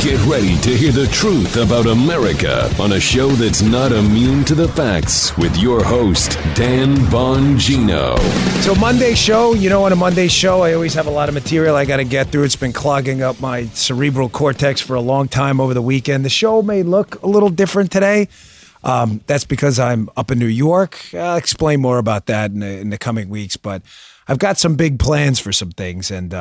Get ready to hear the truth about America on a show that's not immune to the facts with your host, Dan Bongino. So Monday show, on a Monday show, I always have a lot of material I got to get through. It's been clogging up my cerebral cortex for a long time over the weekend. The show may look a little different today. That's because I'm up in New York. I'll explain more about that in the coming weeks, but I've got some big plans for some things, and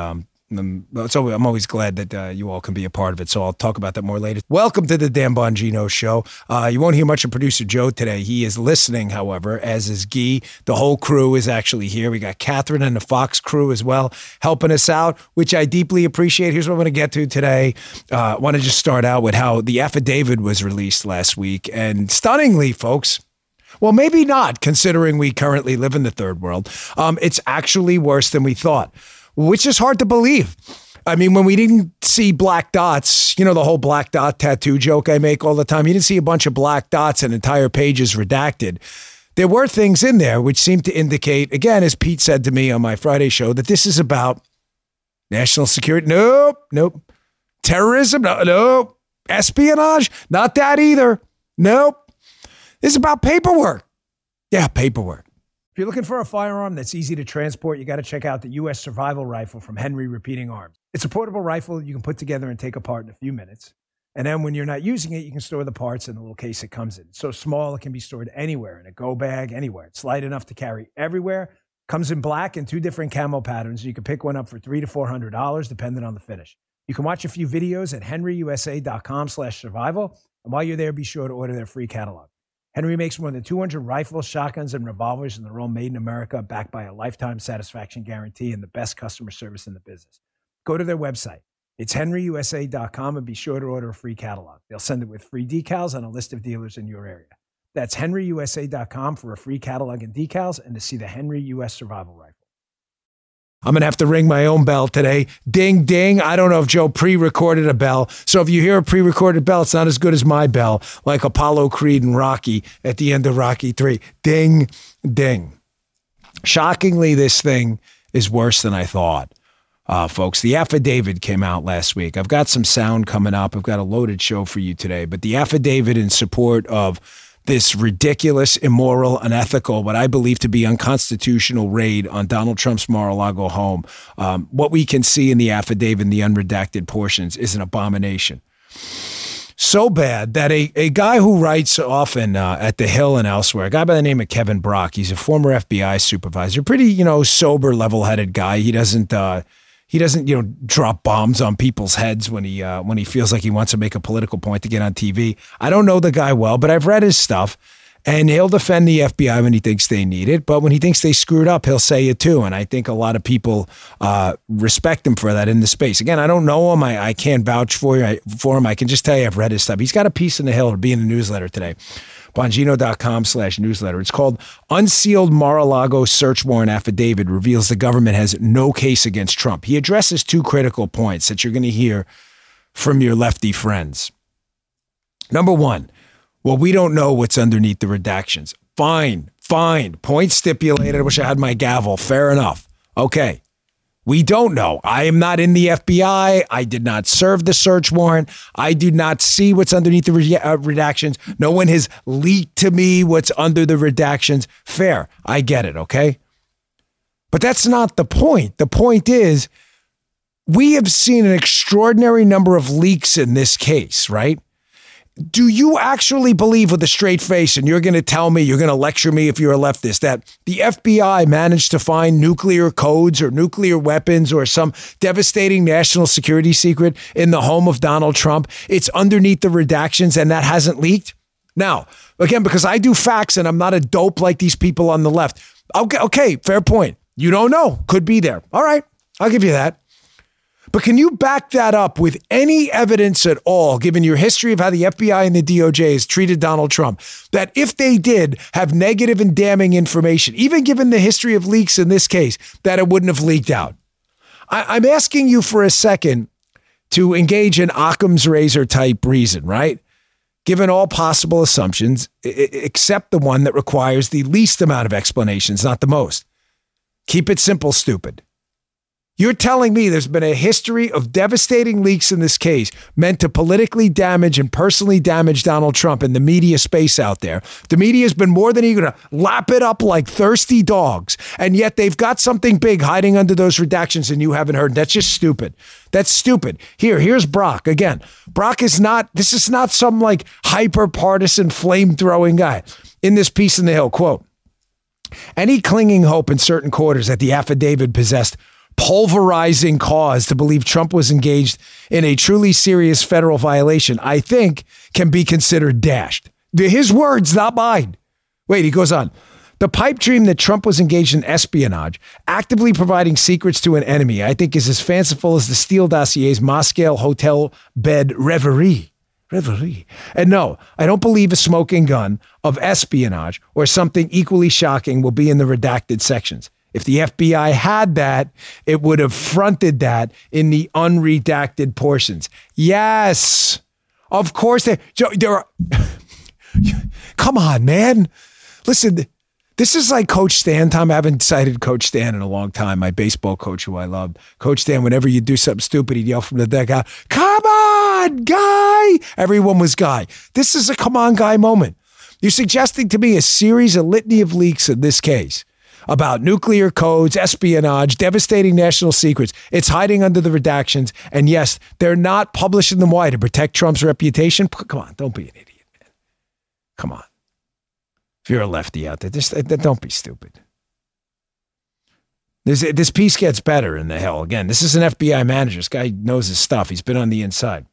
so I'm always glad that you all can be a part of it. So I'll talk about that more later. Welcome to the Dan Bongino Show. You won't hear much of producer Joe today. He is listening, however, as is Guy. The whole crew is actually here. We got Catherine and the Fox crew as well helping us out, which I deeply appreciate. Here's what I'm going to get to today. I want to just start out with how the affidavit was released last week. And stunningly, folks, well, maybe not, considering we currently live in the third world. It's actually worse than we thought, which is hard to believe. I mean, when we didn't see black dots, the whole black dot tattoo joke I make all the time, you didn't see a bunch of black dots and entire pages redacted. There were things in there which seemed to indicate, again, as Pete said to me on my Friday show, that this is about national security. Nope. Terrorism? Nope. Espionage? Not that either. Nope. This is about paperwork. Yeah, paperwork. If you're looking for a firearm that's easy to transport, you got to check out the U.S. Survival Rifle from Henry Repeating Arms. It's a portable rifle you can put together and take apart in a few minutes. And then when you're not using it, you can store the parts in the little case it comes in. It's so small, it can be stored anywhere, in a go bag, anywhere. It's light enough to carry everywhere. Comes in black and 2 different camo patterns. You can pick one up for $300 to $400, depending on the finish. You can watch a few videos at henryusa.com/survival. And while you're there, be sure to order their free catalog. Henry makes more than 200 rifles, shotguns, and revolvers, and they're all made in America, backed by a lifetime satisfaction guarantee and the best customer service in the business. Go to their website. It's henryusa.com, and be sure to order a free catalog. They'll send it with free decals and a list of dealers in your area. That's henryusa.com for a free catalog and decals and to see the Henry U.S. Survival Rifle. I'm going to have to ring my own bell today. Ding, ding. I don't know if Joe pre-recorded a bell. So if you hear a pre-recorded bell, it's not as good as my bell, like Apollo Creed and Rocky at the end of Rocky 3. Ding, ding. Shockingly, this thing is worse than I thought. Folks, the affidavit came out last week. I've got some sound coming up. I've got a loaded show for you today. But the affidavit in support of this ridiculous, immoral, unethical, what I believe to be unconstitutional raid on Donald Trump's Mar-a-Lago home. What we can see in the affidavit, in the unredacted portions, is an abomination. So bad that a guy who writes often at The Hill and elsewhere, a guy by the name of Kevin Brock, he's a former FBI supervisor, pretty, sober, level-headed guy. He doesn't drop bombs on people's heads when he feels like he wants to make a political point to get on TV. I don't know the guy well, but I've read his stuff, and he'll defend the FBI when he thinks they need it. But when he thinks they screwed up, he'll say it too. And I think a lot of people respect him for that in the space. Again, I don't know him. I can't vouch for him. I can just tell you I've read his stuff. He's got a piece in The Hill to be in the newsletter today. Bongino.com/newsletter. It's called Unsealed Mar-a-Lago Search Warrant Affidavit Reveals the Government Has No Case Against Trump. He addresses 2 critical points that you're going to hear from your lefty friends. Number 1, well, we don't know what's underneath the redactions. Fine. Point stipulated. I wish I had my gavel. Fair enough. Okay. We don't know. I am not in the FBI. I did not serve the search warrant. I do not see what's underneath the redactions. No one has leaked to me what's under the redactions. Fair. I get it, okay? But that's not the point. The point is, we have seen an extraordinary number of leaks in this case, right? Do you actually believe with a straight face, and you're going to tell me, you're going to lecture me if you're a leftist, that the FBI managed to find nuclear codes or nuclear weapons or some devastating national security secret in the home of Donald Trump? It's underneath the redactions and that hasn't leaked? Now, again, because I do facts and I'm not a dope like these people on the left. Okay, fair point. You don't know. Could be there. All right, I'll give you that. But can you back that up with any evidence at all, given your history of how the FBI and the DOJ has treated Donald Trump, that if they did have negative and damning information, even given the history of leaks in this case, that it wouldn't have leaked out? I'm asking you for a second to engage in Occam's razor type reason, right? Given all possible assumptions, except the one that requires the least amount of explanations, not the most. Keep it simple, stupid. You're telling me there's been a history of devastating leaks in this case meant to politically damage and personally damage Donald Trump in the media space out there. The media has been more than eager to lap it up like thirsty dogs, and yet they've got something big hiding under those redactions and you haven't heard. That's just stupid. That's stupid. Here's Brock. Again, this is not some like hyper-partisan flame-throwing guy. In this piece in the Hill, quote, any clinging hope in certain quarters that the affidavit possessed pulverizing cause to believe Trump was engaged in a truly serious federal violation, I think, can be considered dashed. His words, not mine. Wait, he goes on. The pipe dream that Trump was engaged in espionage, actively providing secrets to an enemy, I think is as fanciful as the Steele dossier's Moscow hotel bed reverie. And no, I don't believe a smoking gun of espionage or something equally shocking will be in the redacted sections. If the FBI had that, it would have fronted that in the unredacted portions. Yes, of course. There are. Come on, man. Listen, this is like Coach Stan. Tom, I haven't cited Coach Stan in a long time, my baseball coach who I loved. Coach Stan, whenever you do something stupid, he'd yell from the dugout, "Come on, guy!" Everyone was guy. This is a come on, guy moment. You're suggesting to me a series, a litany of leaks in this case about nuclear codes, espionage, devastating national secrets. It's hiding under the redactions. And yes, they're not publishing them. Why? To protect Trump's reputation? Come on, don't be an idiot, man. Come on. If you're a lefty out there, don't be stupid. This piece gets better in the Hill. Again, this is an FBI manager. This guy knows his stuff. He's been on the inside.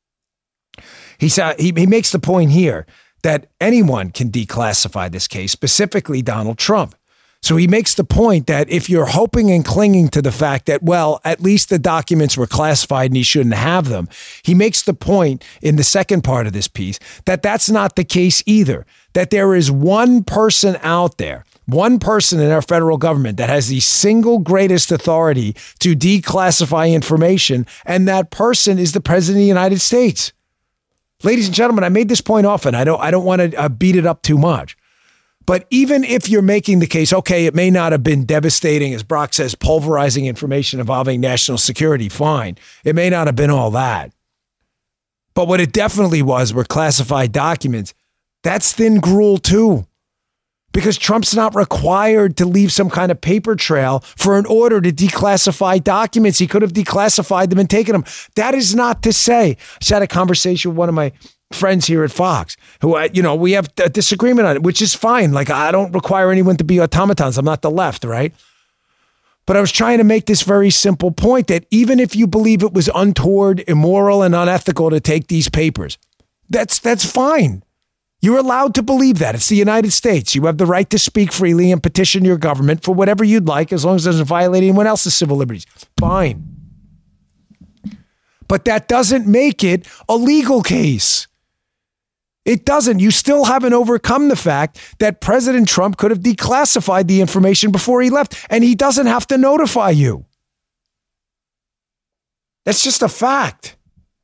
He makes the point here that anyone can declassify this case, specifically Donald Trump. So he makes the point that if you're hoping and clinging to the fact that, well, at least the documents were classified and he shouldn't have them, he makes the point in the second part of this piece that that's not the case either, that there is one person out there, one person in our federal government that has the single greatest authority to declassify information, and that person is the President of the United States. Ladies and gentlemen, I made this point often. I don't want to beat it up too much. But even if you're making the case, okay, it may not have been devastating, as Brock says, pulverizing information involving national security, fine. It may not have been all that. But what it definitely was were classified documents. That's thin gruel too. Because Trump's not required to leave some kind of paper trail for an order to declassify documents. He could have declassified them and taken them. That is not to say. I just had a conversation with one of my friends here at Fox who, we have a disagreement on it, which is fine. Like, I don't require anyone to be automatons. I'm not the left, right? But I was trying to make this very simple point that even if you believe it was untoward, immoral, and unethical to take these papers, that's fine. You're allowed to believe that. It's the United States. You have the right to speak freely and petition your government for whatever you'd like, as long as it doesn't violate anyone else's civil liberties. Fine. But that doesn't make it a legal case. It doesn't. You still haven't overcome the fact that President Trump could have declassified the information before he left, and he doesn't have to notify you. That's just a fact.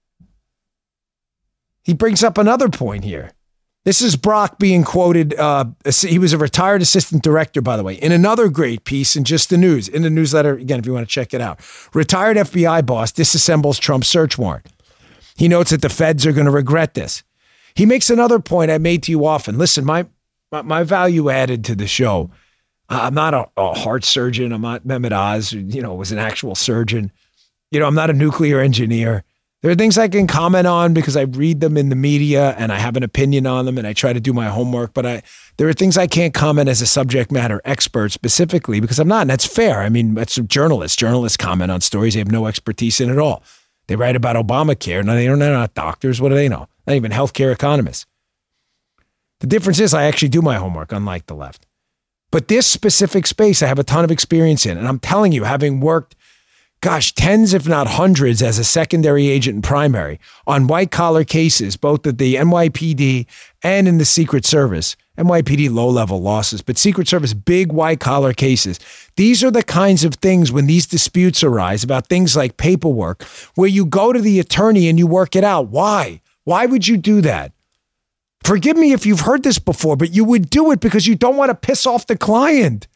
He brings up another point here. This is Brock being quoted. He was a retired assistant director, by the way, in another great piece in Just the News, in the newsletter, again, if you want to check it out. Retired FBI boss disassembles Trump's search warrant. He notes that the feds are going to regret this. He makes another point I made to you often. Listen, my value added to the show, I'm not a heart surgeon. I'm not Mehmet Oz, who, was an actual surgeon. I'm not a nuclear engineer. There are things I can comment on because I read them in the media and I have an opinion on them and I try to do my homework. But there are things I can't comment as a subject matter expert specifically because I'm not. And that's fair. I mean, that's journalists. Journalists comment on stories they have no expertise in at all. They write about Obamacare. No, they're not doctors. What do they know? Not even healthcare economists. The difference is I actually do my homework, unlike the left. But this specific space I have a ton of experience in. And I'm telling you, having worked tens if not hundreds as a secondary agent and primary on white collar cases, both at the NYPD and in the Secret Service. NYPD low-level losses, but Secret Service big white collar cases. These are the kinds of things when these disputes arise about things like paperwork where you go to the attorney and you work it out. Why? Why would you do that? Forgive me if you've heard this before, but you would do it because you don't want to piss off the client.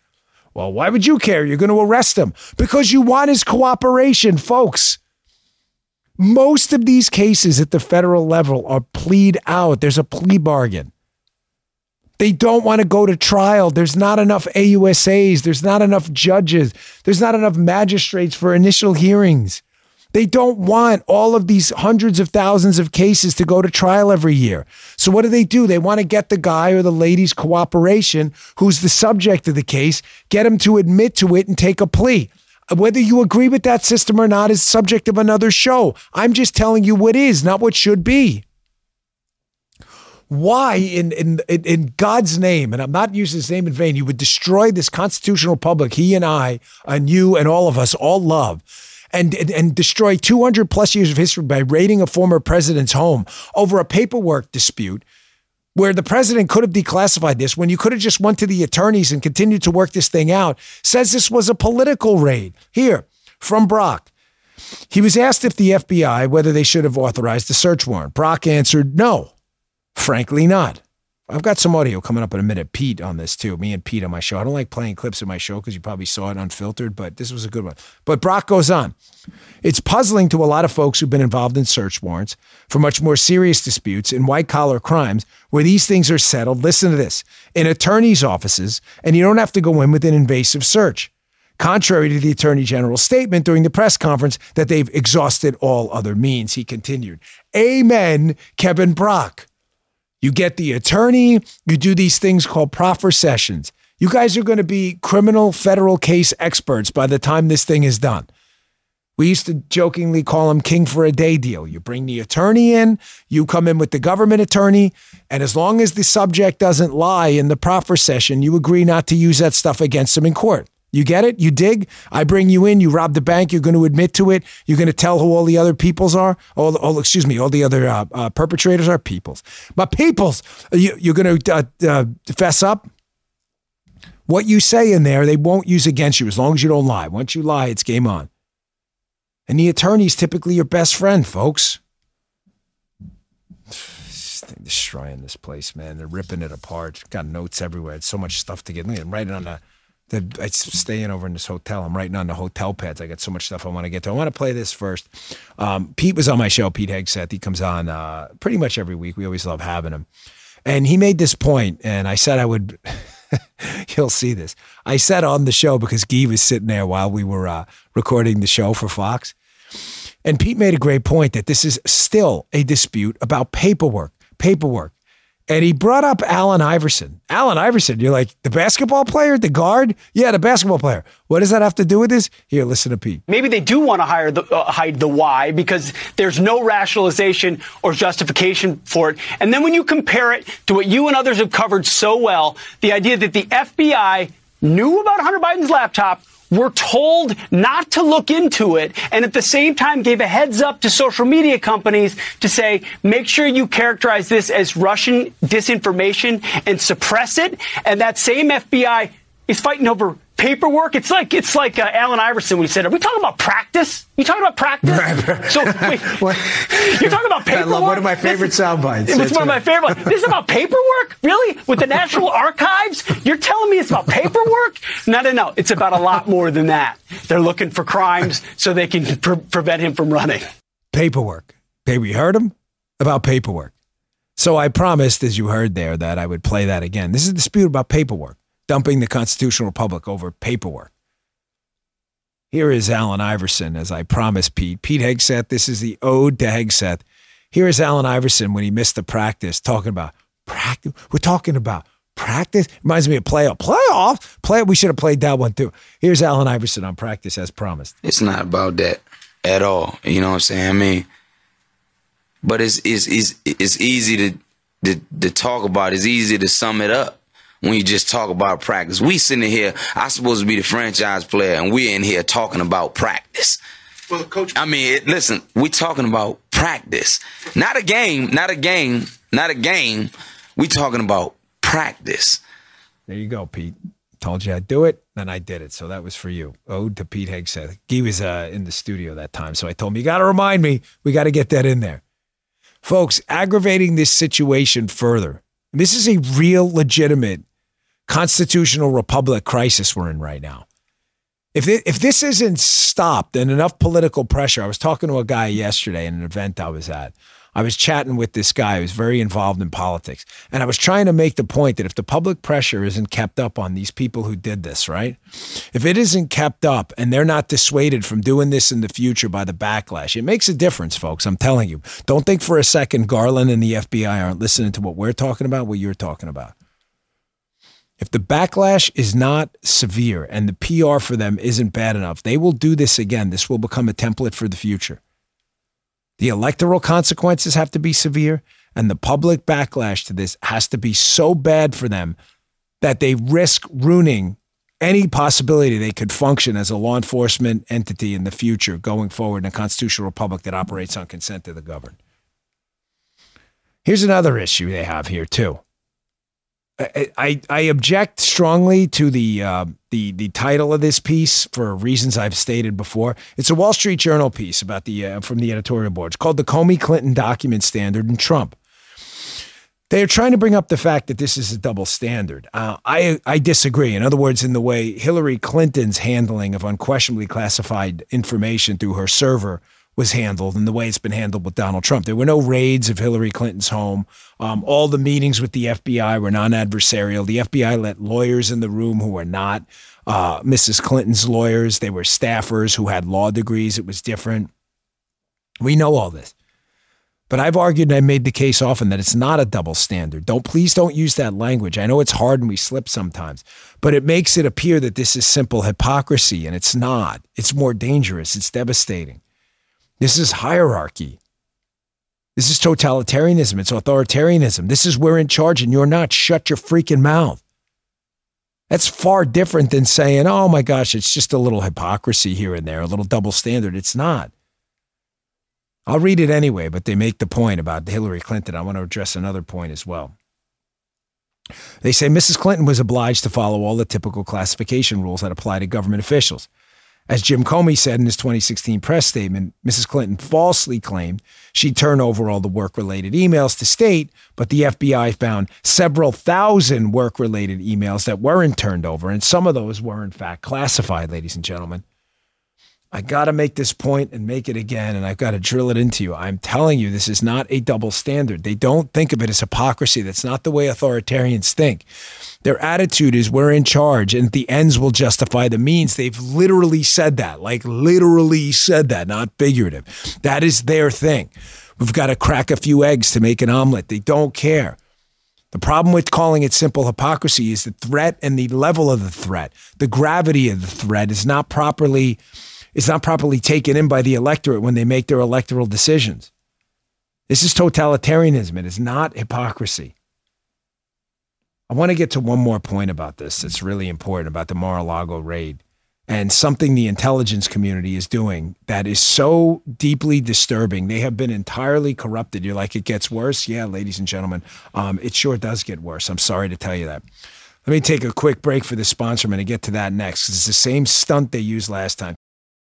Well, why would you care? You're going to arrest him because you want his cooperation, folks. Most of these cases at the federal level are plead out. There's a plea bargain. They don't want to go to trial. There's not enough AUSAs. There's not enough judges. There's not enough magistrates for initial hearings. They don't want all of these hundreds of thousands of cases to go to trial every year. So what do? They want to get the guy or the lady's cooperation, who's the subject of the case, get him to admit to it and take a plea. Whether you agree with that system or not is subject of another show. I'm just telling you what is, not what should be. Why in God's name, and I'm not using his name in vain, you would destroy this constitutional republic he and I and you and all of us all love and destroy 200 plus years of history by raiding a former president's home over a paperwork dispute where the president could have declassified this when you could have just went to the attorneys and continued to work this thing out, says this was a political raid. Here, from Brock. He was asked if the FBI, whether they should have authorized the search warrant. Brock answered no. Frankly, not. I've got some audio coming up in a minute. Pete on this too. Me and Pete on my show. I don't like playing clips of my show because you probably saw it unfiltered, but this was a good one. But Brock goes on. It's puzzling to a lot of folks who've been involved in search warrants for much more serious disputes in white-collar crimes where these things are settled. Listen to this. In attorneys' offices, and you don't have to go in with an invasive search. Contrary to the Attorney General's statement during the press conference that they've exhausted all other means, he continued. Amen, Kevin Brock. You get the attorney, you do these things called proffer sessions. You guys are going to be criminal federal case experts by the time this thing is done. We used to jokingly call him king for a day deal. You bring the attorney in, you come in with the government attorney, and as long as the subject doesn't lie in the proffer session, you agree not to use that stuff against him in court. You get it? You dig? I bring you in, you rob the bank, you're going to admit to it, you're going to tell who all the other peoples are, all the other perpetrators are peoples. But peoples, you're going to fess up? What you say in there, they won't use against you as long as you don't lie. Once you lie, it's game on. And the attorney's typically your best friend, folks. Destroying this place, man. They're ripping it apart. Got notes everywhere. It's so much stuff to get. I'm writing on I staying over in this hotel. I'm writing on the hotel pads. I got so much stuff I want to get to. I want to play this first. Pete was on my show, Pete Hegseth. He comes on pretty much every week. We always love having him. And he made this point, and I said I would, you'll see this. I said on the show because Guy was sitting there while we were recording the show for Fox. And Pete made a great point that this is still a dispute about paperwork. And he brought up Allen Iverson. Allen Iverson, you're like, the basketball player, the guard? Yeah, the basketball player. What does that have to do with this? Here, listen to Pete. Maybe they do want to hide the why because there's no rationalization or justification for it. And then when you compare it to what you and others have covered so well, the idea that the FBI knew about Hunter Biden's laptop, were told not to look into it, and at the same time gave a heads up to social media companies to say, make sure you characterize this as Russian disinformation and suppress it. And that same FBI is fighting over paperwork. It's like Allen Iverson when he said, are we talking about practice? You talking about practice? So wait, you're talking about paperwork? I love one of my favorite sound bites. It's one of my favorite. This is about paperwork? Really? With the National Archives? You're telling me it's about paperwork? No. It's about a lot more than that. They're looking for crimes so they can prevent him from running. Paperwork. Baby, you heard him? About paperwork. So I promised, as you heard there, that I would play that again. This is a dispute about paperwork. Dumping the constitutional republic over paperwork. Here is Allen Iverson, as I promised Pete. Pete Hegseth, this is the ode to Hegseth. Here is Allen Iverson when he missed the practice, talking about practice. We're talking about practice. Reminds me of playoff. We should have played that one too. Here's Allen Iverson on practice, as promised. It's not about that at all. You know what I'm saying? I mean, but it's easy to talk about. It's easy to sum it up. When you just talk about practice. We sitting here, I'm supposed to be the franchise player, and we're in here talking about practice. Well, Coach, I mean, listen, we're talking about practice. Not a game. We talking about practice. There you go, Pete. Told you I'd do it, then I did it. So that was for you. Ode to Pete Hegseth. He was in the studio that time, so I told him, you got to remind me. We got to get that in there. Folks, aggravating this situation further. This is a real, legitimate constitutional republic crisis we're in right now. If this isn't stopped and enough political pressure, I was talking to a guy yesterday in an event I was at. I was chatting with this guy who's very involved in politics. And I was trying to make the point that if the public pressure isn't kept up on these people who did this, right? If it isn't kept up and they're not dissuaded from doing this in the future by the backlash, it makes a difference, folks. I'm telling you. Don't think for a second Garland and the FBI aren't listening to what we're talking about, what you're talking about. If the backlash is not severe and the PR for them isn't bad enough, they will do this again. This will become a template for the future. The electoral consequences have to be severe, and the public backlash to this has to be so bad for them that they risk ruining any possibility they could function as a law enforcement entity in the future going forward in a constitutional republic that operates on consent of the governed. Here's another issue they have here, too. I object strongly to the title of this piece for reasons I've stated before. It's a Wall Street Journal piece about from the editorial board. It's called The Comey-Clinton Document Standard and Trump. They are trying to bring up the fact that this is a double standard. I disagree. In other words, in the way Hillary Clinton's handling of unquestionably classified information through her server was handled and the way it's been handled with Donald Trump. There were no raids of Hillary Clinton's home. All the meetings with the FBI were non-adversarial. The FBI let lawyers in the room who were not Mrs. Clinton's lawyers. They were staffers who had law degrees. It was different. We know all this. But I've argued and I made the case often that it's not a double standard. Please don't use that language. I know it's hard and we slip sometimes, but it makes it appear that this is simple hypocrisy, and it's not. It's more dangerous. It's devastating. This is hierarchy. This is totalitarianism. It's authoritarianism. This is we're in charge and you're not. Shut your freaking mouth. That's far different than saying, oh my gosh, it's just a little hypocrisy here and there, a little double standard. It's not. I'll read it anyway, but they make the point about Hillary Clinton. I want to address another point as well. They say Mrs. Clinton was obliged to follow all the typical classification rules that apply to government officials. As Jim Comey said in his 2016 press statement, Mrs. Clinton falsely claimed she'd turn over all the work-related emails to state, but the FBI found several thousand work-related emails that weren't turned over, and some of those were, in fact, classified, ladies and gentlemen. I got to make this point and make it again, and I've got to drill it into you. I'm telling you, this is not a double standard. They don't think of it as hypocrisy. That's not the way authoritarians think. Their attitude is we're in charge and the ends will justify the means. They've literally said that, not figurative. That is their thing. We've got to crack a few eggs to make an omelet. They don't care. The problem with calling it simple hypocrisy is the threat and the level of the threat. The gravity of the threat is not properly taken in by the electorate when they make their electoral decisions. This is totalitarianism. It is not hypocrisy. I want to get to one more point about this that's really important about the Mar-a-Lago raid and something the intelligence community is doing that is so deeply disturbing. They have been entirely corrupted. You're like, it gets worse? Yeah, ladies and gentlemen, it sure does get worse. I'm sorry to tell you that. Let me take a quick break for the sponsor. I'm going to get to that next because it's the same stunt they used last time.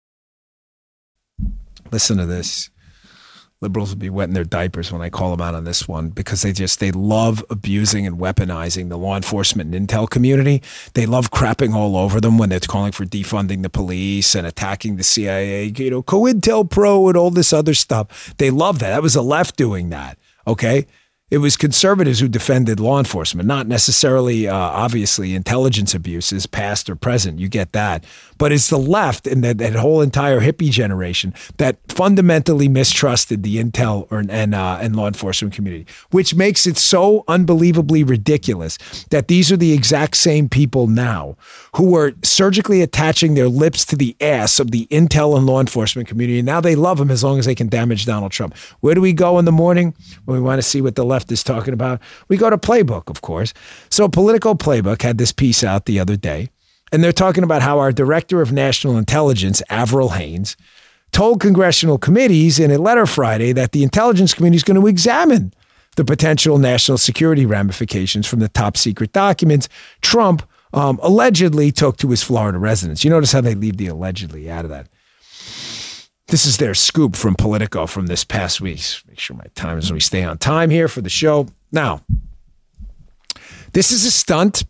Listen to this. Liberals will be wetting their diapers when I call them out on this one because they love abusing and weaponizing the law enforcement and intel community. They love crapping all over them when they're calling for defunding the police and attacking the CIA, COINTELPRO and all this other stuff. They love that. That was the left doing that, okay? It was conservatives who defended law enforcement, not necessarily, obviously, intelligence abuses, past or present. You get that. But it's the left and that whole entire hippie generation that fundamentally mistrusted the intel and law enforcement community, which makes it so unbelievably ridiculous that these are the exact same people now who are surgically attaching their lips to the ass of the intel and law enforcement community. And now they love them as long as they can damage Donald Trump. Where do we go in the morning when we want to see what the left is talking about? We go to Playbook, of course. So Politico Playbook had this piece out the other day, and they're talking about how our Director of National Intelligence, Avril Haines, told congressional committees in a letter Friday that the intelligence community is going to examine the potential national security ramifications from the top secret documents Trump allegedly took to his Florida residence. You notice how they leave the allegedly out of that. This is their scoop from Politico from this past week. Make sure my time is we stay on time here for the show. Now, this is a stunt.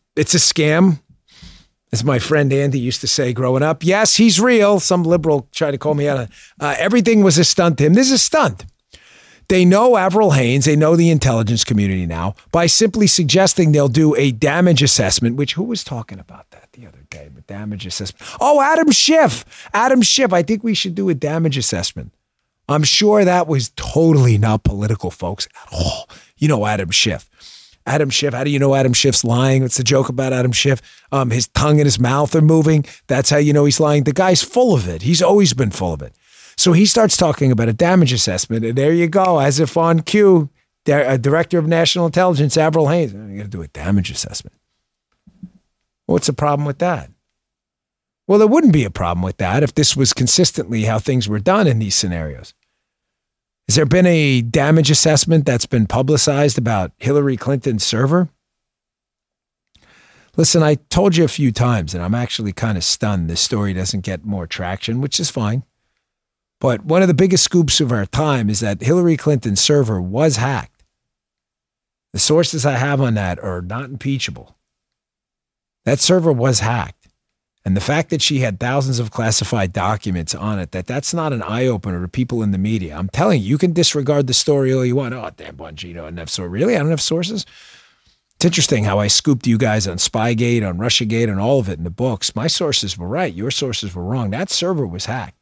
It's a scam, as my friend Andy used to say growing up. Yes, he's real. Some liberal tried to call me out. Everything was a stunt to him. This is a stunt. They know Avril Haines. They know the intelligence community now by simply suggesting they'll do a damage assessment, which who was talking about that the other day? But damage assessment. Oh, Adam Schiff. Adam Schiff. I think we should do a damage assessment. I'm sure that was totally not political, folks, at all. You know Adam Schiff. Adam Schiff, how do you know Adam Schiff's lying? What's the joke about Adam Schiff? His tongue and his mouth are moving. That's how you know he's lying. The guy's full of it. He's always been full of it. So he starts talking about a damage assessment, and there you go, as if on cue, Director of National Intelligence, Avril Haines, I'm going to do a damage assessment. What's the problem with that? Well, there wouldn't be a problem with that if this was consistently how things were done in these scenarios. Has there been a damage assessment that's been publicized about Hillary Clinton's server? Listen, I told you a few times, and I'm actually kind of stunned this story doesn't get more traction, which is fine. But one of the biggest scoops of our time is that Hillary Clinton's server was hacked. The sources I have on that are not impeachable. That server was hacked. And the fact that she had thousands of classified documents on it, that's not an eye-opener to people in the media. I'm telling you, you can disregard the story all you want. Oh, damn, Bongino doesn't have sources. Really? I don't have sources? It's interesting how I scooped you guys on Spygate, on Russiagate, and all of it in the books. My sources were right. Your sources were wrong. That server was hacked.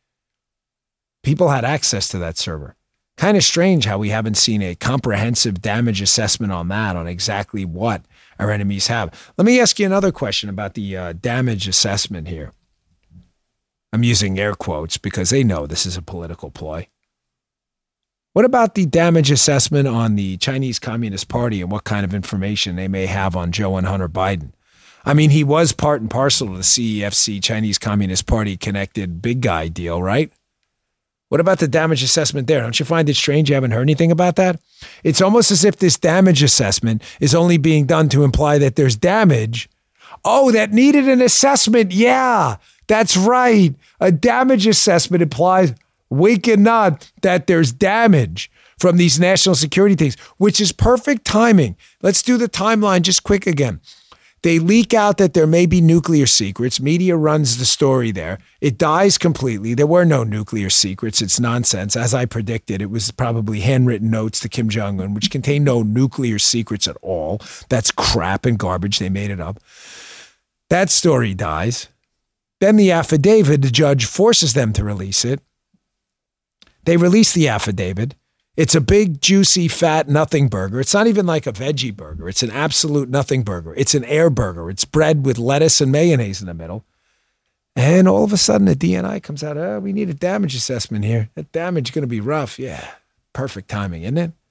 People had access to that server. Kind of strange how we haven't seen a comprehensive damage assessment on that, on exactly what our enemies have. Let me ask you another question about the damage assessment here. I'm using air quotes because they know this is a political ploy. What about the damage assessment on the Chinese Communist Party and what kind of information they may have on Joe and Hunter Biden? I mean, he was part and parcel of the CEFC, Chinese Communist Party connected big guy deal, right? What about the damage assessment there? Don't you find it strange you haven't heard anything about that? It's almost as if this damage assessment is only being done to imply that there's damage. Oh, that needed an assessment. Yeah, that's right. A damage assessment implies wink and nod that there's damage from these national security things, which is perfect timing. Let's do the timeline just quick again. They leak out that there may be nuclear secrets. Media runs the story there. It dies completely. There were no nuclear secrets. It's nonsense. As I predicted, it was probably handwritten notes to Kim Jong-un, which contain no nuclear secrets at all. That's crap and garbage. They made it up. That story dies. Then the affidavit, the judge forces them to release it. They release the affidavit. It's a big, juicy, fat nothing burger. It's not even like a veggie burger. It's an absolute nothing burger. It's an air burger. It's bread with lettuce and mayonnaise in the middle. And all of a sudden, the DNI comes out, oh, we need a damage assessment here. That damage is going to be rough. Yeah, perfect timing, isn't it?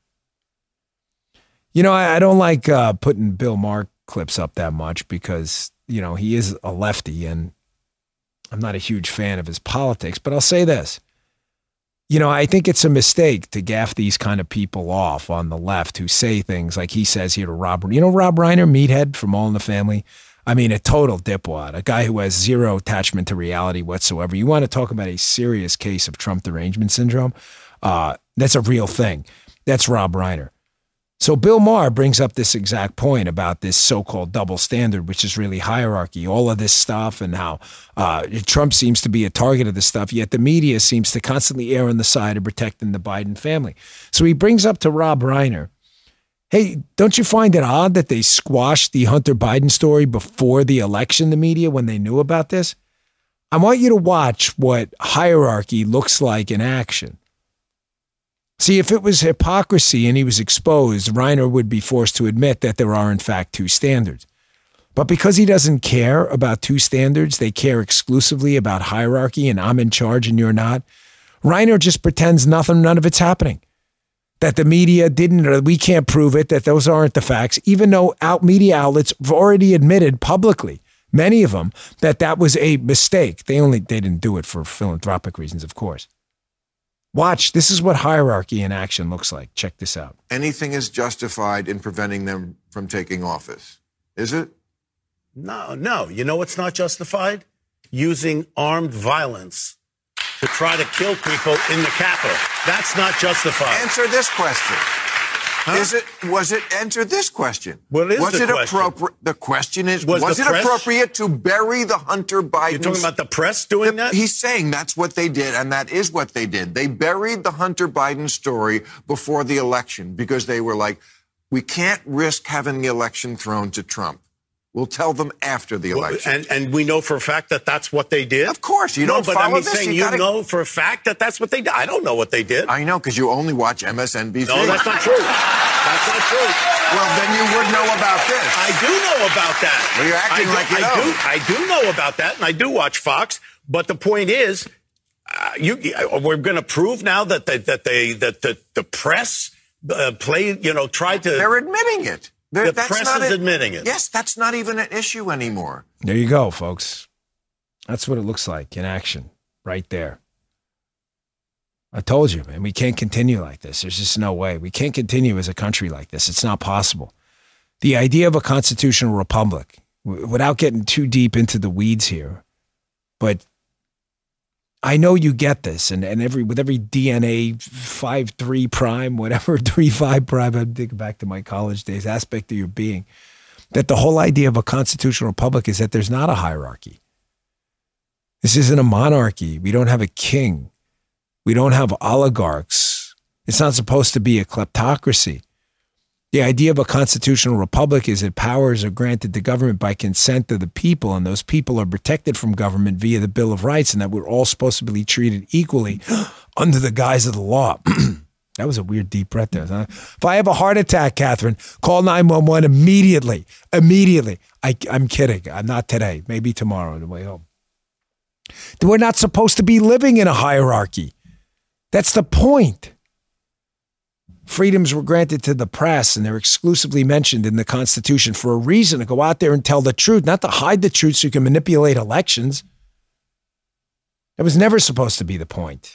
You know, I don't like putting Bill Maher clips up that much because, you know, he is a lefty and I'm not a huge fan of his politics. But I'll say this. You know, I think it's a mistake to gaff these kind of people off on the left who say things like he says here to Rob. You know Rob Reiner, meathead from All in the Family? I mean, a total dipwad, a guy who has zero attachment to reality whatsoever. You want to talk about a serious case of Trump derangement syndrome? That's a real thing. That's Rob Reiner. So Bill Maher brings up this exact point about this so-called double standard, which is really hierarchy, all of this stuff and how Trump seems to be a target of this stuff, yet the media seems to constantly err on the side of protecting the Biden family. So he brings up to Rob Reiner, hey, don't you find it odd that they squashed the Hunter Biden story before the election, the media, when they knew about this? I want you to watch what hierarchy looks like in action. See, if it was hypocrisy and he was exposed, Reiner would be forced to admit that there are, in fact, two standards. But because he doesn't care about two standards, they care exclusively about hierarchy and I'm in charge and you're not, Reiner just pretends none of it's happening. That the media didn't, or we can't prove it, that those aren't the facts, even though media outlets have already admitted publicly, many of them, that was a mistake. They didn't do it for philanthropic reasons, of course. Watch, this is what hierarchy in action looks like. Check this out. Anything is justified in preventing them from taking office. Is it? No. You know what's not justified? Using armed violence to try to kill people in the Capitol. That's not justified. Answer this question. Was it? Answer this question. What is was the it question? appropriate? The question is, Was it the press- appropriate to bury the Hunter Biden? You're talking about the press doing that? He's saying that's what they did, and that is what they did. They buried the Hunter Biden story before the election because they were like, we can't risk having the election thrown to Trump. We'll tell them after the election. And we know for a fact that that's what they did? Of course. You don't but follow I'm this. saying you know for a fact that that's what they did. I don't know what they did. I know, because you only watch MSNBC. No, that's not true. That's not true. Well, then you would know about this. I do know about that. Well, you're acting like you know. I do know about that, and I do watch Fox. But the point is, we're going to prove now that the press tried to. They're admitting it. The press is admitting it. Yes, that's not even an issue anymore. There you go, folks. That's what it looks like in action right there. I told you, man, we can't continue like this. There's just no way. We can't continue as a country like this. It's not possible. The idea of a constitutional republic, without getting too deep into the weeds here, but I know you get this, and with every DNA 5-3 prime, whatever 3-5 prime, I'm thinking back to my college days, aspect of your being, that the whole idea of a constitutional republic is that there's not a hierarchy. This isn't a monarchy. We don't have a king. We don't have oligarchs. It's not supposed to be a kleptocracy. The idea of a constitutional republic is that powers are granted to government by consent of the people, and those people are protected from government via the Bill of Rights, and that we're all supposed to be treated equally under the guise of the law. That was a weird deep breath there. Huh? If I have a heart attack, Catherine, call 911 immediately. Immediately. I'm kidding. Not today. Maybe tomorrow on the way home. We're not supposed to be living in a hierarchy. That's the point. Freedoms were granted to the press, and they're exclusively mentioned in the Constitution for a reason, to go out there and tell the truth, not to hide the truth so you can manipulate elections. That was never supposed to be the point.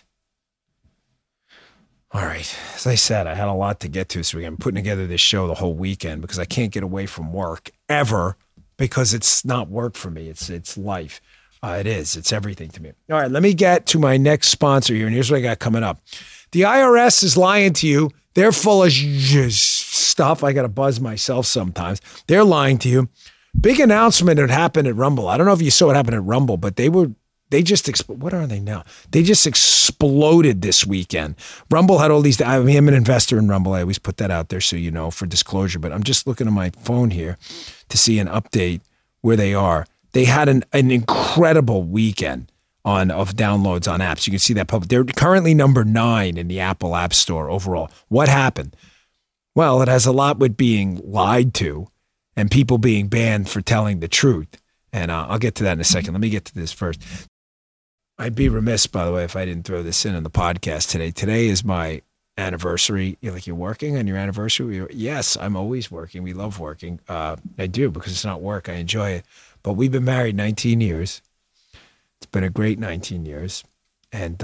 All right. As I said, I had a lot to get to, so I'm putting together this show the whole weekend because I can't get away from work ever, because it's not work for me. It's life. It is. It's everything to me. All right. Let me get to my next sponsor here, and here's what I got coming up. The IRS is lying to you. They're full of stuff. I got to buzz myself sometimes. They're lying to you. Big announcement that happened at Rumble. I don't know if you saw what happened at Rumble, but what are they now? They just exploded this weekend. Rumble had all these. I'm an investor in Rumble. I always put that out there so you know, for disclosure. But I'm just looking at my phone here to see an update where they are. They had an incredible weekend of downloads on apps. You can see that public. They're currently number 9 in the Apple App Store overall. What happened? Well, it has a lot with being lied to and people being banned for telling the truth. And I'll get to that in a second. Let me get to this first. I'd be remiss, by the way, if I didn't throw this in the podcast today. Today is my anniversary. You're working on your anniversary? Yes, I'm always working. We love working. I do, because it's not work. I enjoy it. But we've been married 19 years. It's been a great 19 years. And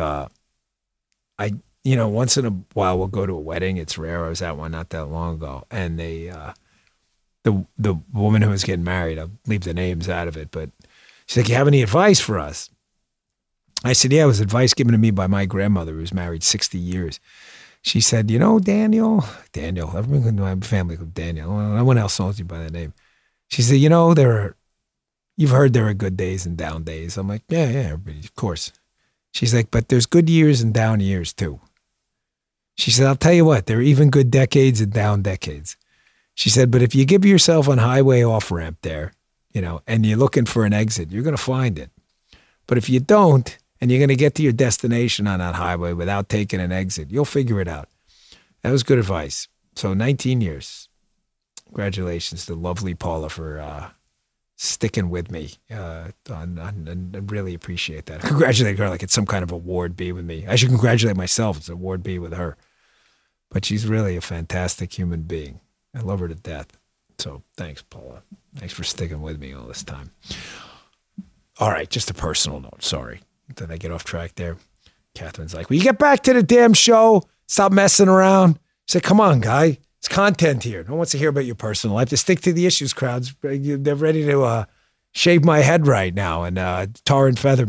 once in a while we'll go to a wedding. It's rare. I was at one not that long ago. And the woman who was getting married, I'll leave the names out of it, but she's like, you have any advice for us? I said, yeah, it was advice given to me by my grandmother, who was married 60 years. She said, Daniel, everyone in my family called Daniel. No one else knows you by that name. She said, you've heard there are good days and down days. I'm like, yeah, everybody, of course. She's like, but there's good years and down years too. She said, I'll tell you what, there are even good decades and down decades. She said, but if you give yourself on highway off-ramp there, and you're looking for an exit, you're going to find it. But if you don't, and you're going to get to your destination on that highway without taking an exit, you'll figure it out. That was good advice. So 19 years. Congratulations to lovely Paula for sticking with me. I really appreciate that. Congratulate her like it's some kind of award be with me. I should congratulate myself. It's an award be with her. But she's really a fantastic human being. I love her to death. So thanks, Paula. Thanks for sticking with me all this time. All right, just a personal note. Sorry. Did I get off track there? Catherine's like, will you get back to the damn show? Stop messing around. I said, come on, guy. It's content here. No one wants to hear about your personal life. To stick to the issues, crowds. They're ready to shave my head right now and tar and feather me.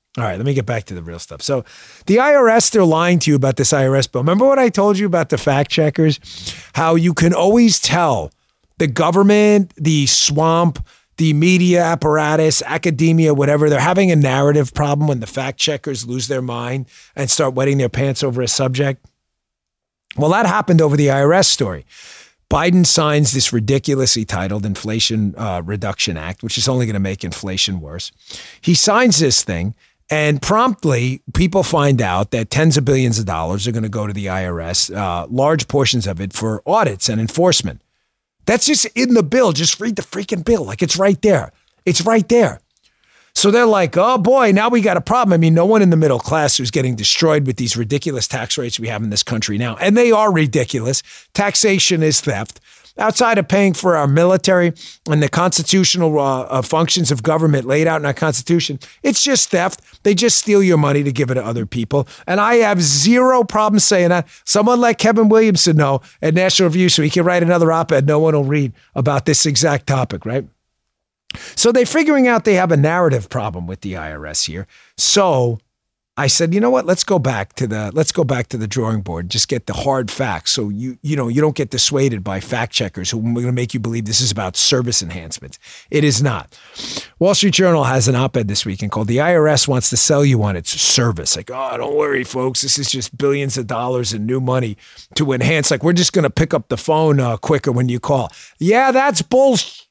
All right, let me get back to the real stuff. So the IRS, they're lying to you about this IRS bill. Remember what I told you about the fact checkers? How you can always tell the government, the swamp, the media apparatus, academia, whatever, they're having a narrative problem when the fact checkers lose their mind and start wetting their pants over a subject. Well, that happened over the IRS story. Biden signs this ridiculously titled Inflation Reduction Act, which is only going to make inflation worse. He signs this thing, and promptly people find out that tens of billions of dollars are going to go to the IRS, large portions of it for audits and enforcement. That's just in the bill. Just read the freaking bill. Like, it's right there. It's right there. So they're like, oh boy, now we got a problem. I mean, no one in the middle class who's getting destroyed with these ridiculous tax rates we have in this country now. And they are ridiculous. Taxation is theft. Outside of paying for our military and the constitutional functions of government laid out in our Constitution, it's just theft. They just steal your money to give it to other people. And I have zero problem saying that. Someone let Kevin Williamson know at National Review so he can write another op-ed no one will read about this exact topic, right? So they're figuring out they have a narrative problem with the IRS here. So I said, you know what? Let's go back to the drawing board. Just get the hard facts, so you don't get dissuaded by fact checkers who are going to make you believe this is about service enhancements. It is not. Wall Street Journal has an op-ed this weekend called "The IRS Wants to Sell You on Its Service." Like, oh, don't worry, folks. This is just billions of dollars in new money to enhance. Like, we're just going to pick up the phone quicker when you call. Yeah, that's bullshit.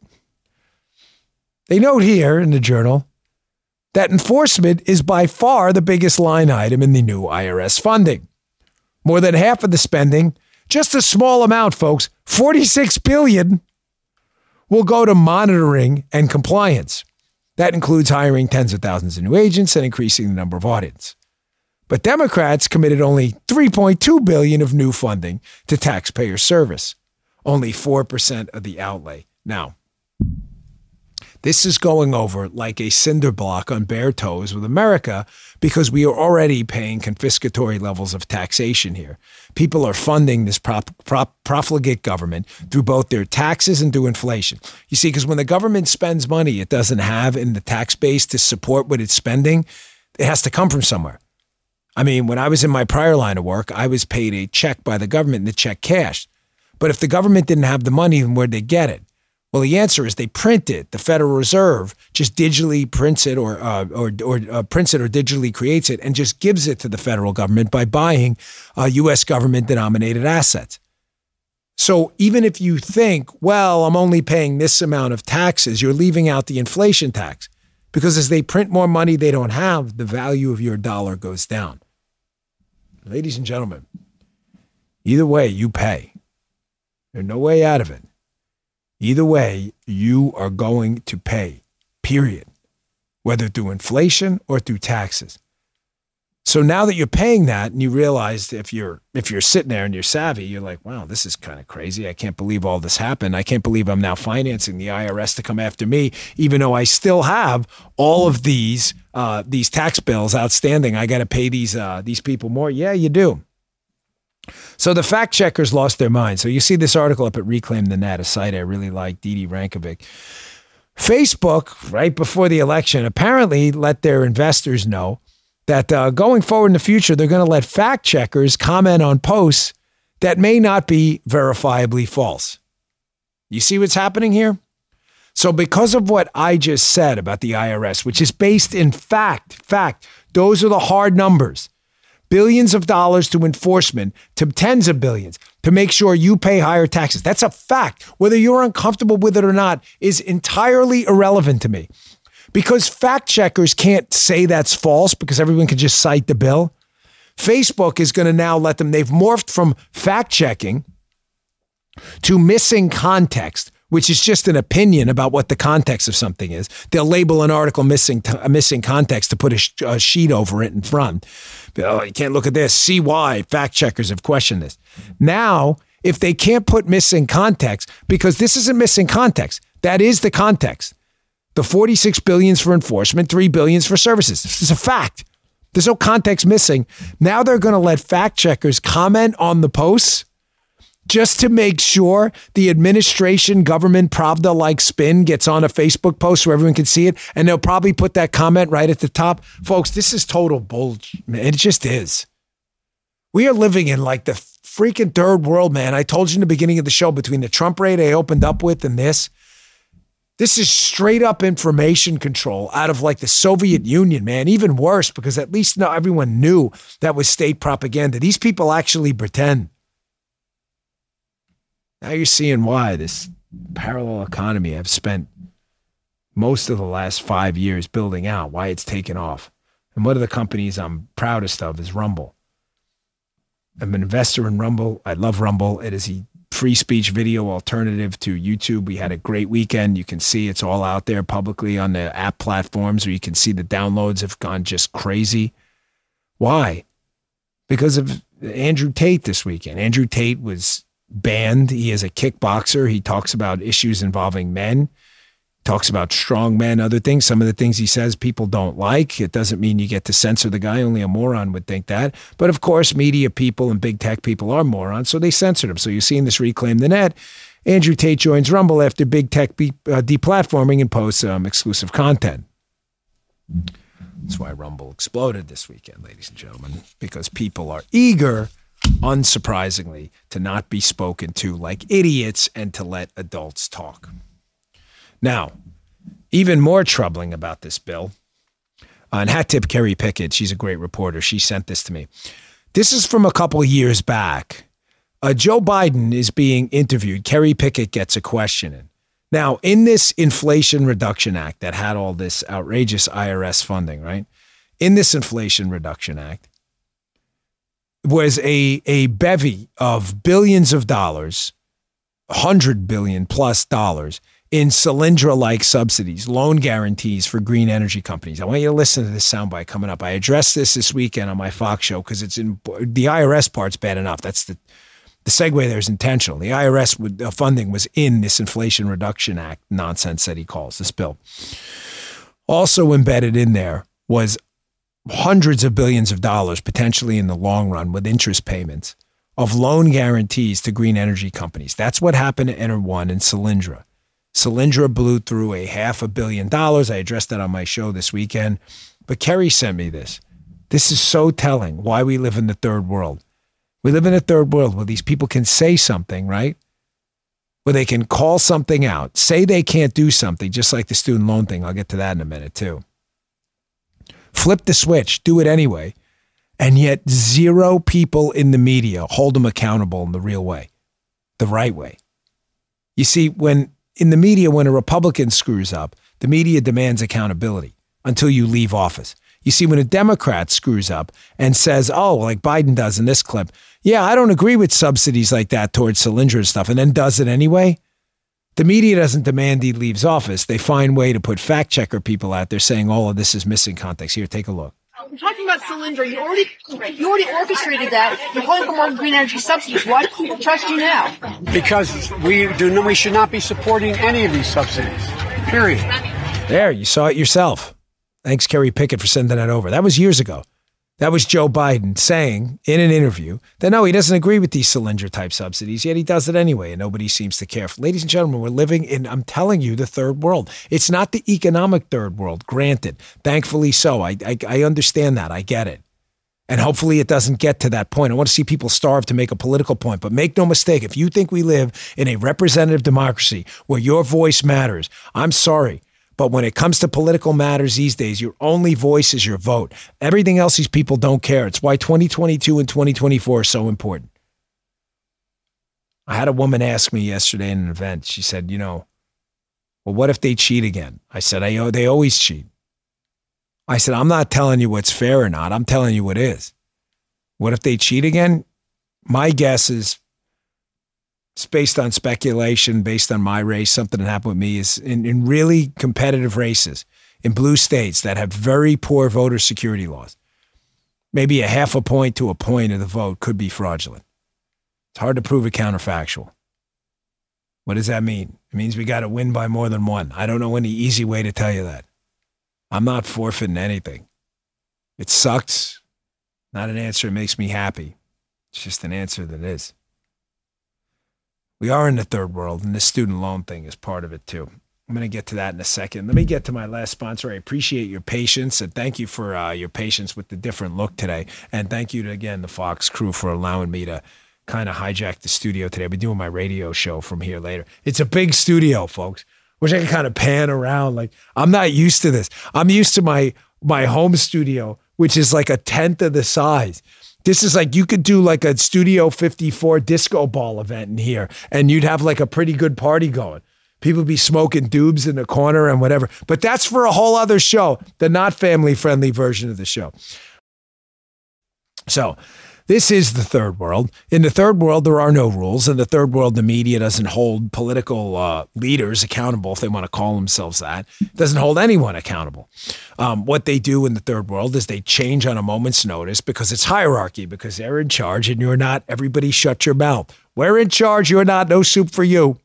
They note here in the Journal that enforcement is by far the biggest line item in the new IRS funding. More than half of the spending, just a small amount, folks, $46 billion, will go to monitoring and compliance. That includes hiring tens of thousands of new agents and increasing the number of audits. But Democrats committed only $3.2 billion of new funding to taxpayer service, only 4% of the outlay. Now, this is going over like a cinder block on bare toes with America because we are already paying confiscatory levels of taxation here. People are funding this profligate government through both their taxes and through inflation. You see, because when the government spends money it doesn't have in the tax base to support what it's spending, it has to come from somewhere. I mean, when I was in my prior line of work, I was paid a check by the government and the check cashed. But if the government didn't have the money, then where'd they get it? Well, the answer is they print it. The Federal Reserve just digitally prints it or prints it or digitally creates it and just gives it to the federal government by buying U.S. government-denominated assets. So even if you think, well, I'm only paying this amount of taxes, you're leaving out the inflation tax. Because as they print more money they don't have, the value of your dollar goes down. Ladies and gentlemen, either way, you pay. There's no way out of it. Either way, you are going to pay, period, whether through inflation or through taxes. So now that you're paying that and you realize if you're sitting there and you're savvy, you're like, wow, this is kind of crazy. I can't believe all this happened. I can't believe I'm now financing the IRS to come after me, even though I still have all of these tax bills outstanding. I got to pay these people more. Yeah, you do. So the fact checkers lost their mind. So you see this article up at Reclaim the Net, a site I really like, Didi Rankovic. Facebook, right before the election, apparently let their investors know that going forward in the future, they're going to let fact checkers comment on posts that may not be verifiably false. You see what's happening here? So because of what I just said about the IRS, which is based in fact, those are the hard numbers. Billions of dollars to enforcement, to tens of billions, to make sure you pay higher taxes. That's a fact. Whether you're uncomfortable with it or not is entirely irrelevant to me. Because fact checkers can't say that's false because everyone can just cite the bill. Facebook is going to now let them, they've morphed from fact checking to missing context, which is just an opinion about what the context of something is. They'll label an article missing context to put a sheet over it in front. Oh, you can't look at this. See why fact checkers have questioned this. Now, if they can't put missing context, because this isn't missing context, that is the context. The $46 billion for enforcement, $3 billion for services. This is a fact. There's no context missing. Now they're going to let fact checkers comment on the posts just to make sure the administration government Pravda-like spin gets on a Facebook post so everyone can see it, and they'll probably put that comment right at the top. Folks, this is total bullshit. It just is. We are living in like the freaking third world, man. I told you in the beginning of the show, between the Trump raid I opened up with and this is straight up information control out of like the Soviet Union, man. Even worse, because at least now everyone knew that was state propaganda. These people actually pretend. Now you're seeing why this parallel economy I've spent most of the last 5 years building out, why it's taken off. And one of the companies I'm proudest of is Rumble. I'm an investor in Rumble. I love Rumble. It is a free speech video alternative to YouTube. We had a great weekend. You can see it's all out there publicly on the app platforms, or you can see the downloads have gone just crazy. Why? Because of Andrew Tate this weekend. Andrew Tate was banned. He is a kickboxer. He talks about issues involving men, talks about strong men, other things. Some of the things he says people don't like. It doesn't mean you get to censor the guy. Only a moron would think that. But of course, media people and big tech people are morons, so they censored him. So you're seeing this Reclaim the Net. Andrew Tate joins Rumble after big tech deplatforming and posts exclusive content. That's why Rumble exploded this weekend, ladies and gentlemen, because people are eager, unsurprisingly, to not be spoken to like idiots and to let adults talk. Now, even more troubling about this bill, and hat tip Kerry Pickett, she's a great reporter. She sent this to me. This is from a couple of years back. Joe Biden is being interviewed. Kerry Pickett gets a question in. Now, in this Inflation Reduction Act that had all this outrageous IRS funding, right? In this Inflation Reduction Act was a bevy of billions of dollars, $100 billion plus dollars, in Solyndra-like subsidies, loan guarantees for green energy companies. I want you to listen to this soundbite coming up. I addressed this weekend on my Fox show because it's in the IRS part's bad enough. That's the segue there is intentional. The IRS funding was in this Inflation Reduction Act nonsense that he calls this bill. Also embedded in there was hundreds of billions of dollars, potentially in the long run with interest payments, of loan guarantees to green energy companies. That's what happened to Enter1 and Solyndra. Solyndra blew through $500 million. I addressed that on my show this weekend. But Kerry sent me this. This is so telling why we live in the third world. We live in a third world where these people can say something, right? Where they can call something out, say they can't do something, just like the student loan thing. I'll get to that in a minute, too. Flip the switch, do it anyway. And yet zero people in the media hold them accountable in the real way, the right way. You see, in the media, when a Republican screws up, the media demands accountability until you leave office. You see, when a Democrat screws up and says, oh, like Biden does in this clip, yeah, I don't agree with subsidies like that towards Solyndra and stuff, and then does it anyway, the media doesn't demand he leaves office. They find way to put fact checker people out there saying all of this is missing context. Here, take a look. We're talking about Solyndra. You already orchestrated that. You're calling for more green energy subsidies. Why do people trust you now? Because we should not be supporting any of these subsidies. Period. There, you saw it yourself. Thanks, Kerry Pickett, for sending that over. That was years ago. That was Joe Biden saying in an interview that, no, he doesn't agree with these Solyndra-type subsidies, yet he does it anyway, and nobody seems to care. Ladies and gentlemen, we're living in, I'm telling you, the third world. It's not the economic third world, granted. Thankfully so. I understand that. I get it. And hopefully it doesn't get to that point. I want to see people starve to make a political point. But make no mistake, if you think we live in a representative democracy where your voice matters, I'm sorry. But when it comes to political matters these days, your only voice is your vote. Everything else, these people don't care. It's why 2022 and 2024 are so important. I had a woman ask me yesterday in an event. She said, well, what if they cheat again? I said, they always cheat. I said, I'm not telling you what's fair or not. I'm telling you what is. What if they cheat again? My guess is, it's based on speculation, based on my race, something that happened with me, is in really competitive races in blue states that have very poor voter security laws, maybe a half a point to a point of the vote could be fraudulent. It's hard to prove it counterfactual. What does that mean? It means we got to win by more than one. I don't know any easy way to tell you that. I'm not forfeiting anything. It sucks. Not an answer that makes me happy. It's just an answer that is. We are in the third world, and the student loan thing is part of it too. I'm going to get to that in a second. Let me get to my last sponsor. I appreciate your patience, and thank you for your patience with the different look today. And thank you to, again, the Fox crew for allowing me to kind of hijack the studio today. I'll be doing my radio show from here later. It's a big studio, folks. Wish I could kind of pan around. Like, I'm not used to this. I'm used to my home studio, which is like a tenth of the size. This is like, you could do like a Studio 54 disco ball event in here, and you'd have like a pretty good party going. People be smoking doobs in the corner and whatever. But that's for a whole other show, the not family-friendly version of the show. So this is the third world. In the third world, there are no rules. In the third world, the media doesn't hold political leaders accountable, if they want to call themselves that. It doesn't hold anyone accountable. What they do in the third world is they change on a moment's notice because it's hierarchy, because they're in charge and you're not. Everybody shut your mouth. We're in charge. You're not. No soup for you.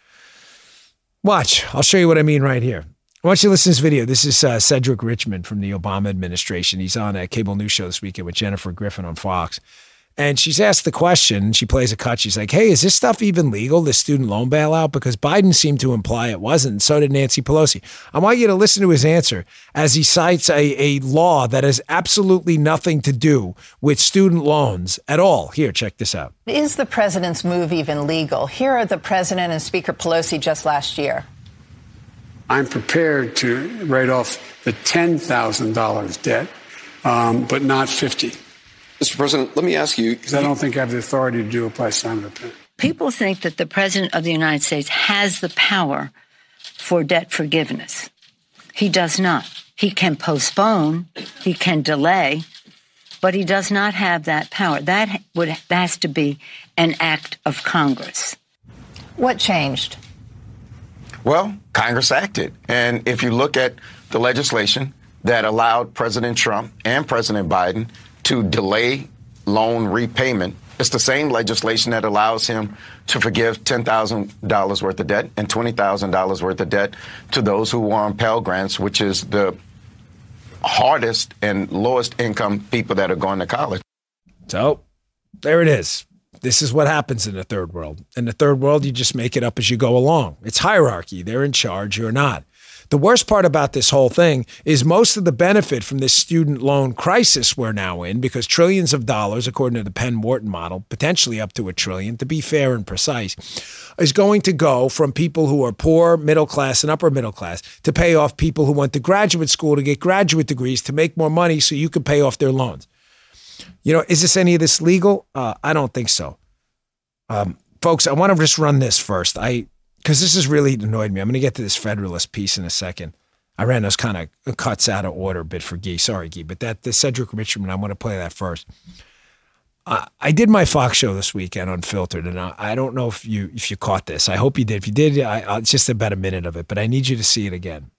Watch. I'll show you what I mean right here. I want you to listen to this video. This is Cedric Richmond from the Obama administration. He's on a cable news show this weekend with Jennifer Griffin on Fox. And she's asked the question, she plays a cut. She's like, hey, is this stuff even legal, this student loan bailout? Because Biden seemed to imply it wasn't, and so did Nancy Pelosi. I want you to listen to his answer as he cites a law that has absolutely nothing to do with student loans at all. Here, check this out. Is the president's move even legal? Here are the president and Speaker Pelosi just last year. I'm prepared to write off the $10,000 debt, but not 50. Mr. President, let me ask you. Because I don't think I have the authority to do it by sign of a pen. People think that the president of the United States has the power for debt forgiveness. He does not. He can postpone, he can delay, but he does not have that power. That has to be an act of Congress. What changed? Well, Congress acted. And if you look at the legislation that allowed President Trump and President Biden to delay loan repayment, it's the same legislation that allows him to forgive $10,000 worth of debt and $20,000 worth of debt to those who were on Pell Grants, which is the hardest and lowest income people that are going to college. So there it is. This is what happens in the third world. In the third world, you just make it up as you go along. It's hierarchy. They're in charge. You're not. The worst part about this whole thing is most of the benefit from this student loan crisis we're now in, because trillions of dollars, according to the Penn-Wharton model, potentially up to $1 trillion, to be fair and precise, is going to go from people who are poor, middle class, and upper middle class to pay off people who went to graduate school to get graduate degrees to make more money so you can pay off their loans. You know, is any of this legal? I don't think so. Folks, I want to just run this first. Because this has really annoyed me. I'm going to get to this Federalist piece in a second. I ran those kind of cuts out of order a bit for Guy. Sorry, Guy. But the Cedric Richmond, I want to play that first. I did my Fox show this weekend, Unfiltered, and I don't know if you caught this. I hope you did. If you did, it's just about a minute of it, but I need you to see it again.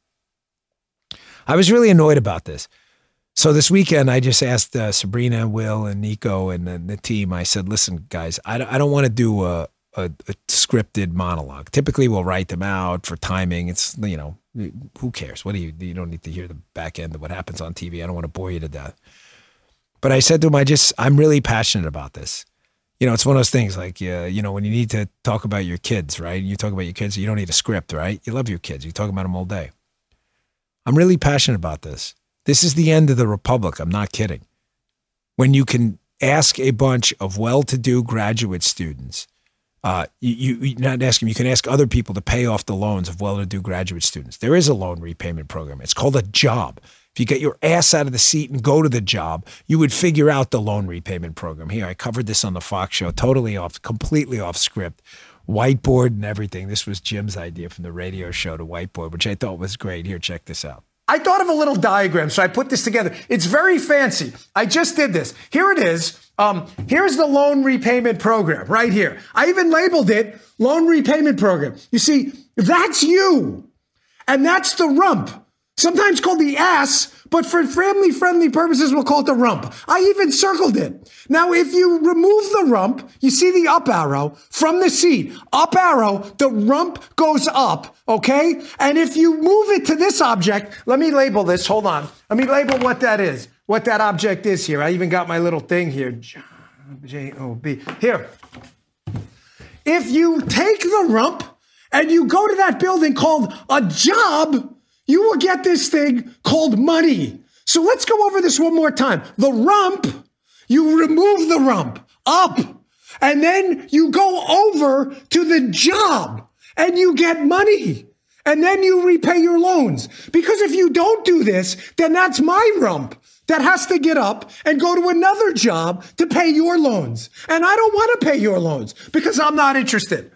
I was really annoyed about this. So this weekend, I just asked Sabrina, Will, and Nico, and the team, I said, listen, guys, I don't want to do a scripted monologue. Typically, we'll write them out for timing. It's, you know, who cares? You don't need to hear the back end of what happens on TV. I don't want to bore you to death. But I said to him, I'm really passionate about this. You know, it's one of those things like, you know, when you need to talk about your kids, right? You talk about your kids, you don't need a script, right? You love your kids. You talk about them all day. I'm really passionate about this. This is the end of the republic. I'm not kidding. When you can ask a bunch of well-to-do graduate students, you not ask them, you can ask other people to pay off the loans of well-to-do graduate students. There is a loan repayment program. It's called a job. If you get your ass out of the seat and go to the job, you would figure out the loan repayment program. Here, I covered this on the Fox show, completely off script, whiteboard and everything. This was Jim's idea from the radio show to whiteboard, which I thought was great. Here, check this out. I thought of a little diagram, so I put this together. It's very fancy. I just did this. Here it is. Here's the loan repayment program right here. I even labeled it loan repayment program. You see, that's you. And that's the rump. Sometimes called the ass, but for family-friendly purposes, we'll call it the rump. I even circled it. Now, if you remove the rump, you see the up arrow from the seat. Up arrow, the rump goes up, okay? And if you move it to this object, let me label this. Hold on. Let me label what that is, what that object is here. I even got my little thing here. J-O-B. Here. if you take the rump and you go to that building called a job, you will get this thing called money. So let's go over this one more time. The rump, you remove the rump up, and then you go over to the job and you get money. And then you repay your loans. Because if you don't do this, then that's my rump that has to get up and go to another job to pay your loans. And I don't want to pay your loans because I'm not interested.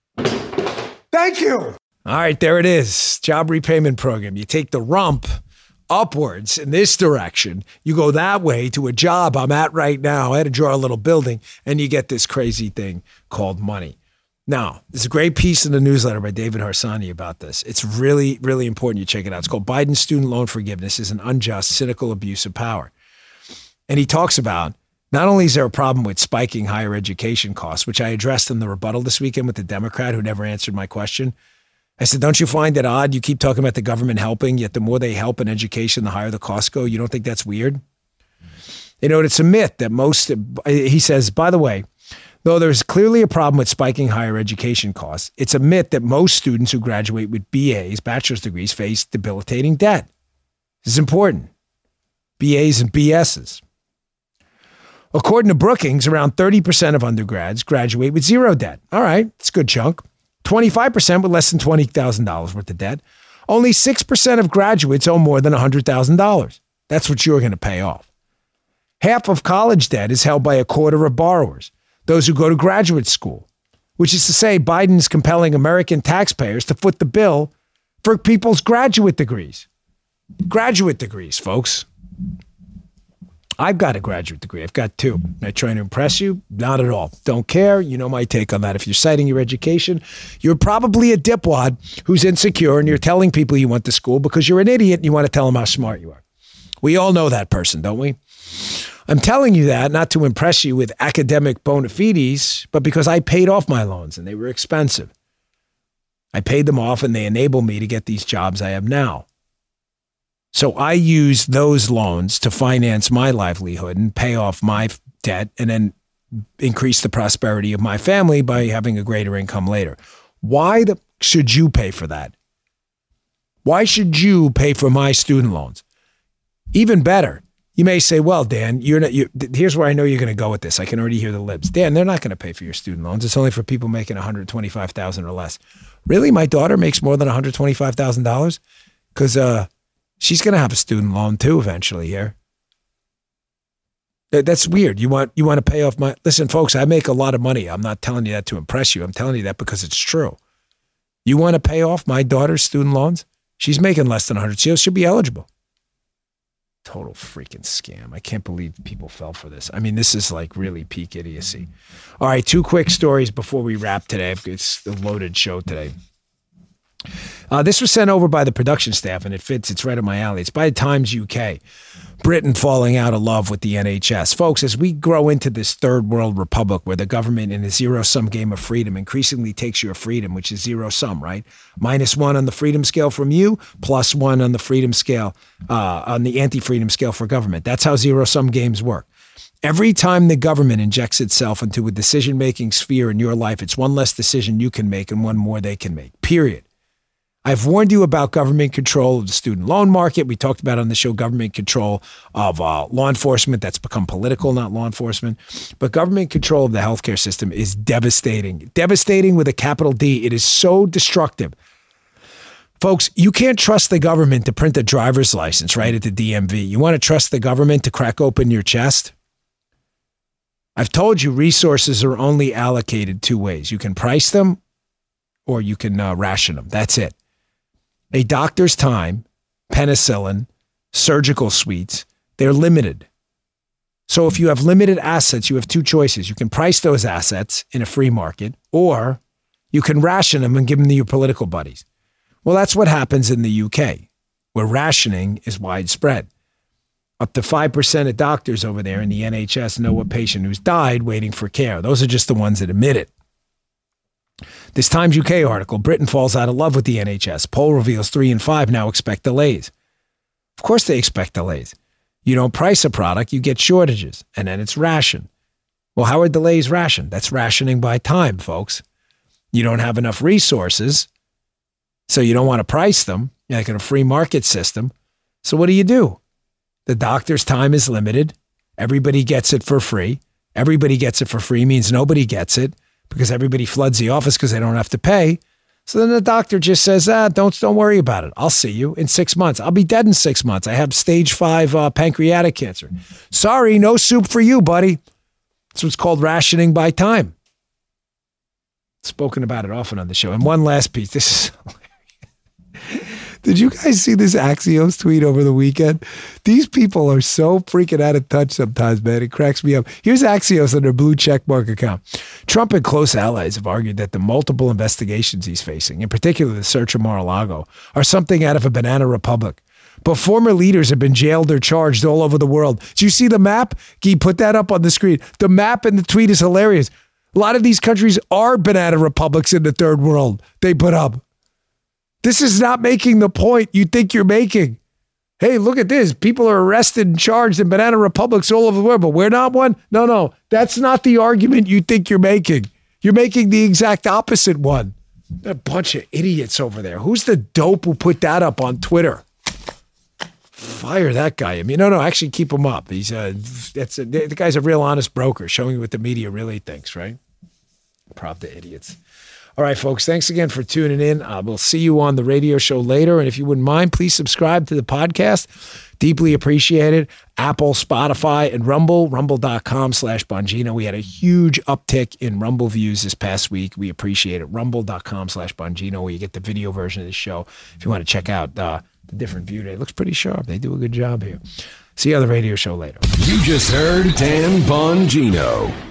Thank you. All right, there it is. Job repayment program. You take the rump upwards in this direction. You go that way to a job I'm at right now. I had to draw a little building, and you get this crazy thing called money. Now, there's a great piece in the newsletter by David Harsanyi about this. It's really, really important you check it out. It's called Biden's Student Loan Forgiveness is an Unjust, Cynical Abuse of Power. And he talks about not only is there a problem with spiking higher education costs, which I addressed in the rebuttal this weekend with the Democrat who never answered my question. I said, don't you find it odd? You keep talking about the government helping, yet the more they help in education, the higher the costs go. You don't think that's weird? You know, it's a myth that most, he says, by the way, though there's clearly a problem with spiking higher education costs, it's a myth that most students who graduate with BAs, bachelor's degrees, face debilitating debt. This is important. BAs and BSs. According to Brookings, around 30% of undergrads graduate with zero debt. All right, it's a good chunk. 25% with less than $20,000 worth of debt. Only 6% of graduates owe more than $100,000. That's what you're going to pay off. Half of college debt is held by a quarter of borrowers, those who go to graduate school, which is to say Biden's compelling American taxpayers to foot the bill for people's graduate degrees. Graduate degrees, folks. I've got a graduate degree. I've got two. Am I trying to impress you? Not at all. Don't care. You know my take on that. If you're citing your education, you're probably a dipwad who's insecure and you're telling people you went to school because you're an idiot and you want to tell them how smart you are. We all know that person, don't we? I'm telling you that not to impress you with academic bona fides, but because I paid off my loans and they were expensive. I paid them off and they enable me to get these jobs I have now. So I use those loans to finance my livelihood and pay off my debt and then increase the prosperity of my family by having a greater income later. Why should you pay for that? Why should you pay for my student loans? Even better, you may say, well, Dan, here's where I know you're going to go with this. I can already hear the libs. Dan, they're not going to pay for your student loans. It's only for people making $125,000 or less. Really? My daughter makes more than $125,000? Because she's going to have a student loan too eventually here. That's weird. You want to pay off my... Listen, folks, I make a lot of money. I'm not telling you that to impress you. I'm telling you that because it's true. You want to pay off my daughter's student loans? She's making less than 100. She'll be eligible. Total freaking scam. I can't believe people fell for this. I mean, this is like really peak idiocy. All right, two quick stories before we wrap today. It's a loaded show today. This was sent over by the production staff, and it fits. It's right up my alley. It's by Times UK. Britain falling out of love with the NHS. Folks, as we grow into this third world republic where the government in a zero-sum game of freedom increasingly takes your freedom, which is zero-sum, right? -1 on the freedom scale from you, +1 on the freedom scale, on the anti-freedom scale for government. That's how zero-sum games work. Every time the government injects itself into a decision-making sphere in your life, it's one less decision you can make and one more they can make, period. I've warned you about government control of the student loan market. We talked about on the show government control of law enforcement. That's become political, not law enforcement. But government control of the healthcare system is devastating. Devastating with a capital D. It is so destructive. Folks, you can't trust the government to print a driver's license right at the DMV. You want to trust the government to crack open your chest? I've told you resources are only allocated two ways. You can price them or you can ration them. That's it. A doctor's time, penicillin, surgical suites, they're limited. So if you have limited assets, you have two choices. You can price those assets in a free market, or you can ration them and give them to your political buddies. Well, that's what happens in the UK, where rationing is widespread. Up to 5% of doctors over there in the NHS know a patient who's died waiting for care. Those are just the ones that admit it. This Times UK article, Britain falls out of love with the NHS. Poll reveals 3 in 5 now expect delays. Of course they expect delays. You don't price a product, you get shortages, and then it's rationed. Well, how are delays rationed? That's rationing by time, folks. You don't have enough resources, so you don't want to price them. You're like in a free market system. So what do? The doctor's time is limited. Everybody gets it for free. Everybody gets it for free means nobody gets it because everybody floods the office because they don't have to pay. So then the doctor just says, don't worry about it. I'll see you in 6 months. I'll be dead in 6 months. I have stage 5 pancreatic cancer. Sorry, no soup for you, buddy. That's what's called rationing by time. Spoken about it often on the show. And one last piece. This is hilarious. Did you guys see this Axios tweet over the weekend? These people are so freaking out of touch sometimes, man. It cracks me up. Here's Axios on their blue checkmark account. Trump and close allies have argued that the multiple investigations he's facing, in particular the search of Mar-a-Lago, are something out of a banana republic. But former leaders have been jailed or charged all over the world. Do you see the map? Guy, put that up on the screen. The map in the tweet is hilarious. A lot of these countries are banana republics in the third world they put up. This is not making the point you think you're making. Hey, look at this. People are arrested and charged in banana republics all over the world, but we're not one? No. That's not the argument you think you're making. You're making the exact opposite one. A bunch of idiots over there. Who's the dope who put that up on Twitter? Fire that guy. I mean, no, actually keep him up. He's the guy's a real honest broker, showing you what the media really thinks, right? Prop the idiots. All right, folks, thanks again for tuning in. We'll see you on the radio show later. And if you wouldn't mind, please subscribe to the podcast. Deeply appreciate it. Apple, Spotify, and Rumble, rumble.com/Bongino. We had a huge uptick in Rumble views this past week. We appreciate it. Rumble.com/Bongino, where you get the video version of the show. If you want to check out the different view, it looks pretty sharp. They do a good job here. See you on the radio show later. You just heard Dan Bongino.